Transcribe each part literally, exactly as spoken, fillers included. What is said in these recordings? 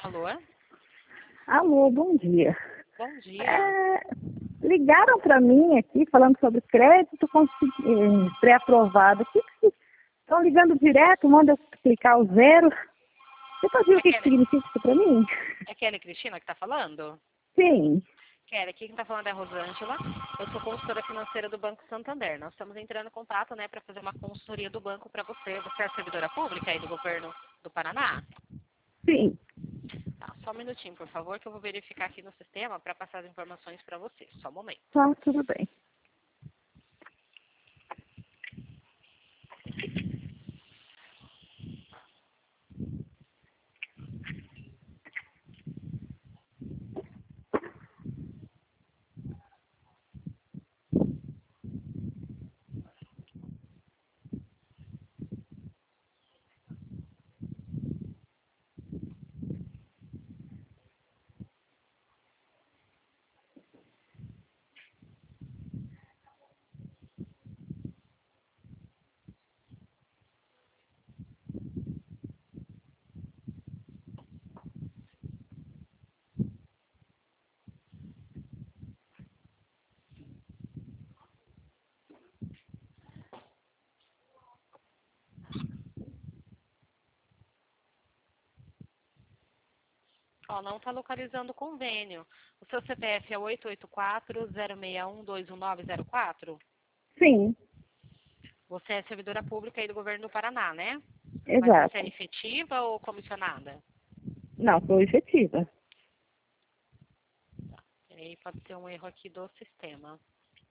Alô? Alô, bom dia. Bom dia. É, ligaram para mim aqui falando sobre crédito consegui- eh, pré-aprovado. O que que vocês estão ligando direto, manda eu clicar o zero. Você pode ver É o que, que Kelly, significa isso para mim? é Kelly Cristina que está falando? Sim. Kelly, aqui quem está falando é a Rosângela. Eu sou consultora financeira do Banco Santander. Nós estamos entrando em contato, né, para fazer uma consultoria do banco para você. Você é servidora pública aí do governo do Paraná? Sim. Tá, só um minutinho, por favor, que eu vou verificar aqui no sistema para passar as informações para você. Só um momento. Tá, tudo bem. Ó, não está localizando o convênio. O seu C P F é oito oito quatro, zero seis um, dois um nove zero quatro? Sim, Você é servidora pública aí do governo do Paraná, né? Mas você é exato. efetiva ou comissionada? Não, sou efetiva. Aí pode ter um erro aqui do sistema.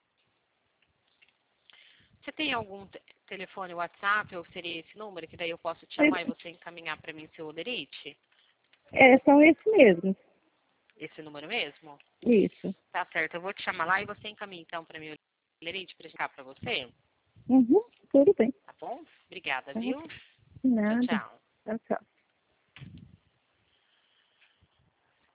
Você tem algum te- telefone WhatsApp ou seria esse número que daí eu posso te chamar e você encaminhar para mim seu olerite? É, são esses mesmos. Esse número mesmo? Isso. Tá certo, eu vou te chamar lá e você encaminha então para mim o olerite para chegar para você, Uhum, tudo bem. tá bom? Obrigada, Tá, viu? de Tchau, nada. tchau. Tchau, tchau.